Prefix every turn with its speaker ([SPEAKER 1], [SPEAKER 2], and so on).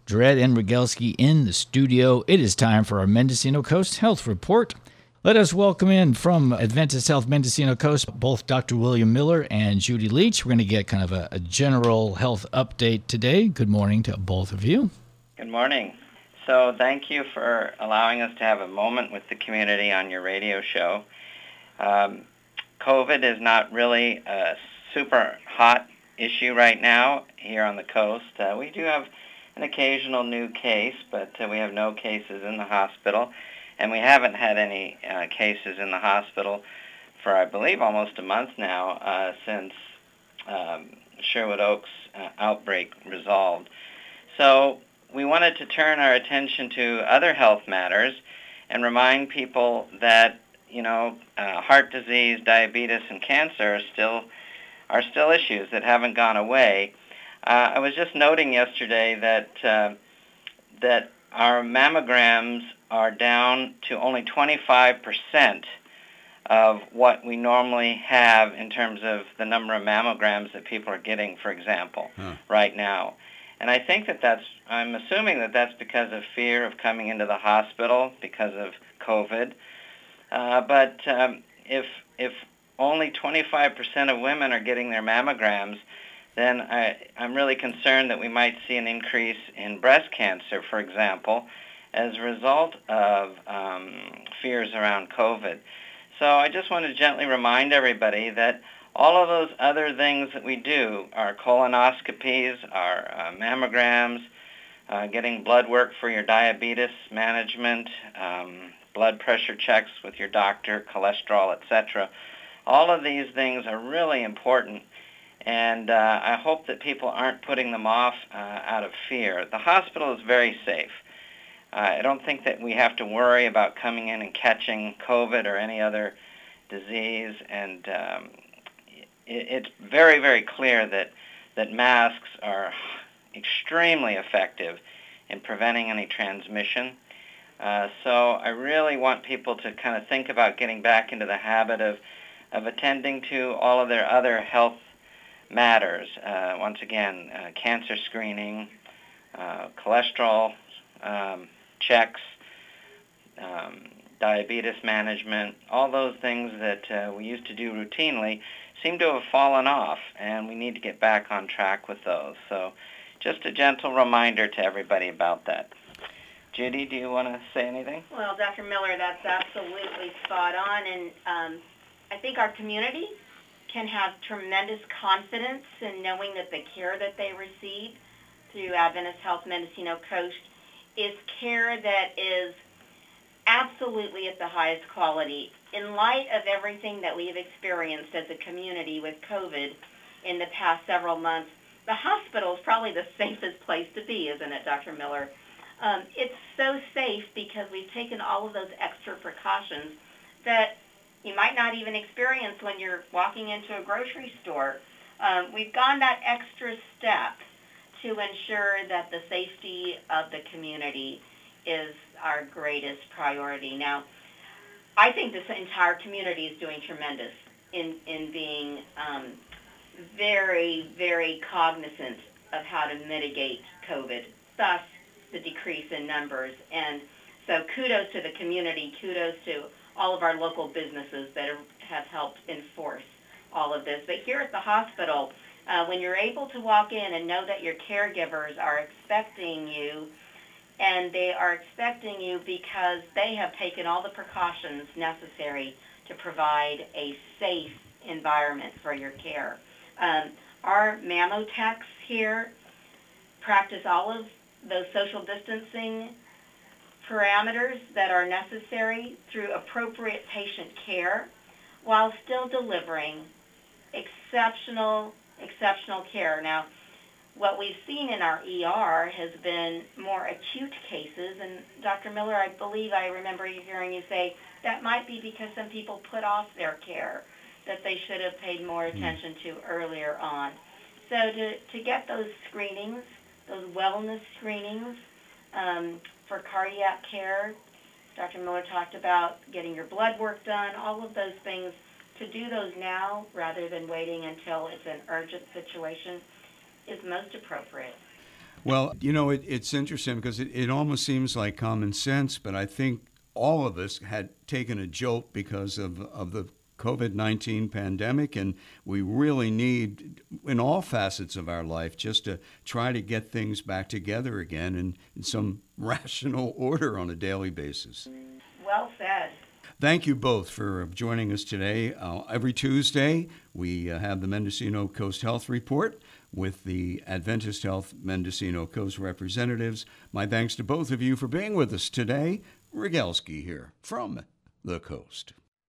[SPEAKER 1] Dred and Rogalski in the studio. It is time for our Mendocino Coast Health Report. Let us welcome in from Adventist Health Mendocino Coast both Dr. William Miller and Judy Leach. We're going to get kind of a general health update today. Good morning to both of you.
[SPEAKER 2] Good morning. So thank you for allowing us to have a moment with the community on your radio show. COVID is not really a super hot issue right now here on the coast. We do have an occasional new case, but we have no cases in the hospital, and we haven't had any cases in the hospital for, I believe, almost a month now since Sherwood Oaks outbreak resolved. So we wanted to turn our attention to other health matters and remind people that, heart disease, diabetes, and cancer are still issues that haven't gone away. I was just noting yesterday that our mammograms are down to only 25% of what we normally have in terms of the number of mammograms that people are getting, for example, right now. And I think I'm assuming that's because of fear of coming into the hospital because of COVID. But if only 25% of women are getting their mammograms, then I'm really concerned that we might see an increase in breast cancer, for example, as a result of fears around COVID. So I just want to gently remind everybody that all of those other things that we do, our colonoscopies, our mammograms, getting blood work for your diabetes management, blood pressure checks with your doctor, cholesterol, etc., all of these things are really important, and I hope that people aren't putting them off out of fear. The hospital is very safe. I don't think that we have to worry about coming in and catching COVID or any other disease, and it's very, very clear that masks are extremely effective in preventing any transmission. So I really want people to kind of think about getting back into the habit of attending to all of their other health matters. Once again, cancer screening, cholesterol checks, diabetes management, all those things that we used to do routinely seem to have fallen off, and we need to get back on track with those. So just a gentle reminder to everybody about that. Judy, do you want to say anything?
[SPEAKER 3] Well, Dr. Miller, that's absolutely spot on, and I think our community can have tremendous confidence in knowing that the care that they receive through Adventist Health Mendocino Coast is care that is absolutely at the highest quality. In light of everything that we have experienced as a community with COVID in the past several months, the hospital is probably the safest place to be, isn't it, Dr. Miller? It's so safe because we've taken all of those extra precautions that you might not even experience when you're walking into a grocery store. We've gone that extra step to ensure that the safety of the community is our greatest priority. Now, I think this entire community is doing tremendous in being very, very cognizant of how to mitigate COVID, thus the decrease in numbers. And so kudos to the community, kudos to all of our local businesses that have helped enforce all of this. But here at the hospital, when you're able to walk in and know that your caregivers are expecting you, and they are expecting you because they have taken all the precautions necessary to provide a safe environment for your care. Our mammotechs here practice all of those social distancing parameters that are necessary through appropriate patient care while still delivering exceptional care. Now, what we've seen in our ER has been more acute cases, and Dr. Miller, I believe I remember hearing you say that might be because some people put off their care that they should have paid more attention to earlier on. So to get those screenings, those wellness screenings for cardiac care, Dr. Miller talked about getting your blood work done, all of those things, to do those now rather than waiting until it's an urgent situation is most appropriate.
[SPEAKER 4] Well, you know, it's interesting because it almost seems like common sense, but I think all of us had taken a jolt because of the COVID-19 pandemic, and we really need, in all facets of our life, just to try to get things back together again in some rational order on a daily basis.
[SPEAKER 3] Well said.
[SPEAKER 4] Thank you both for joining us today. Every Tuesday, we have the Mendocino Coast Health Report with the Adventist Health Mendocino Coast representatives. My thanks to both of you for being with us today. Rogalski here from the Coast.